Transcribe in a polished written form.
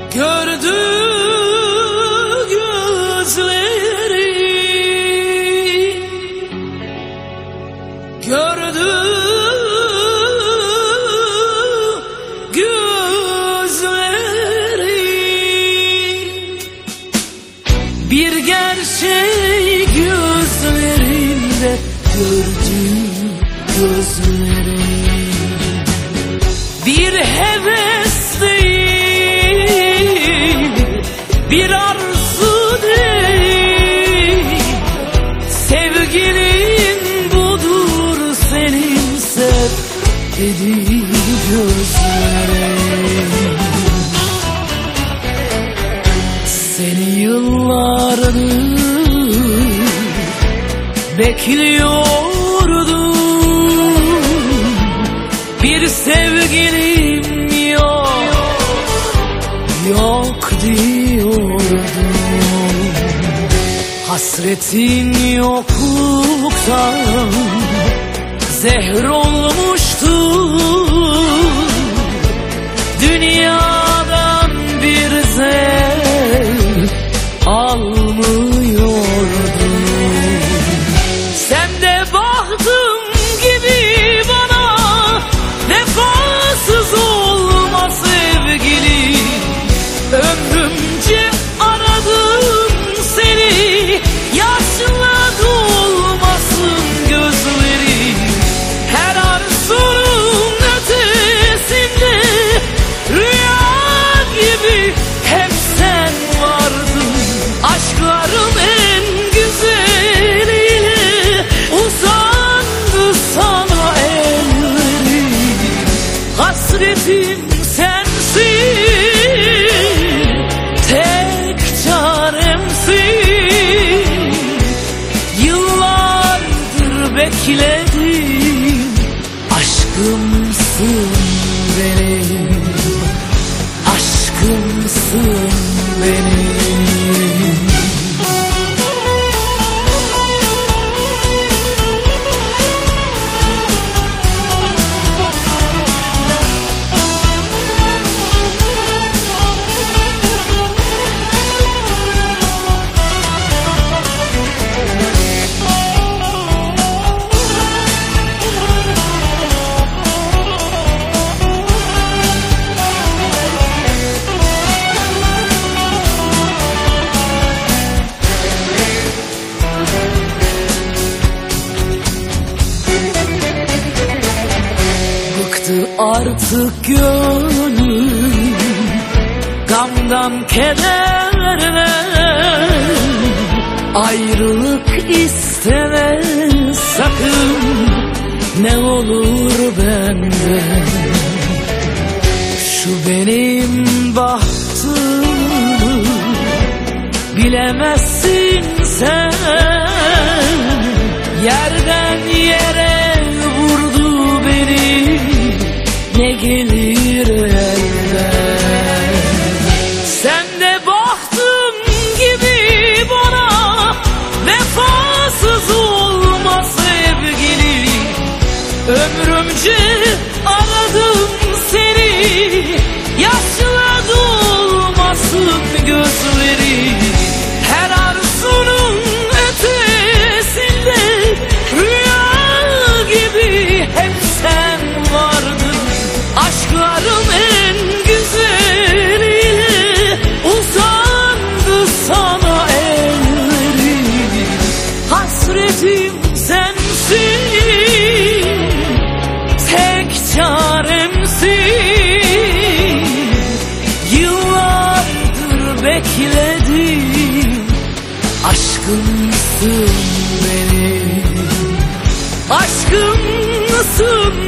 Gördü gözleri, gördü gözleri, bir gerçeği gözlerinde gördüm gözleri. Bir heves değil, bir arzu değil, sevgilin budur senin, sev dediğin gözlerin. Seni yıllardır bekliyordum, bir sevgilim yok diyordum. Hasretin yokluktan zehir olmuştu, dünyadan bir zevk almıyordum. Sen de bahtım gibi bana vefasız olma sevgili. Ömrümce aradım seni, yaşla dolmasın gözleri. Her arzunun ötesinde rüya gibi hep sen vardın. Aşkların en güzeliyle uzandı sana elleri. Hasretim sensin, tek çaremsin. Yıllardır bekledim, aşkımsın benim, aşkımsın benim. Artık gönlüm gamdan kederden, ayrılık isteme sakın, ne olur benden. Şu benim bahtım, bilemezsin sen. Yerden yere vurdu beni, ne gelir elden. Sen de bahtım gibi bana vefasız olma sevgili. Ömrümce aradım seni, yaşla dolmasın gözleri. Her arzunun ötesinde rüya gibi hep sen vardın. Aşkların en güzeliyle uzandı sana elleri. Hasretim sensin, tek çaremsin. Yıllardır bekledim, aşkımsın benim, aşkımsın